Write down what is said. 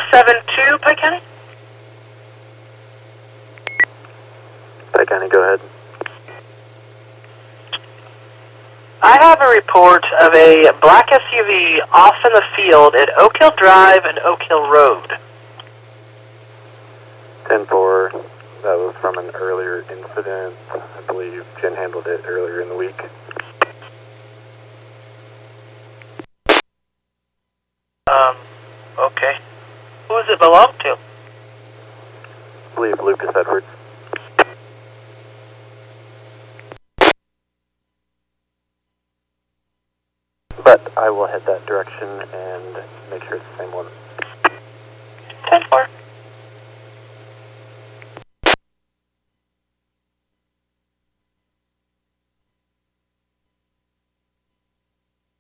472, Pike County? Pike County, go ahead. I have a report of a black SUV off in the field at Oak Hill Drive and Oak Hill Road. 10-4, that was from an earlier incident. I believe Jen handled it earlier in the week. Okay. Who does it belong to? I believe Lucas Edwards. But I will head that direction and make sure it's the same one. 10-4.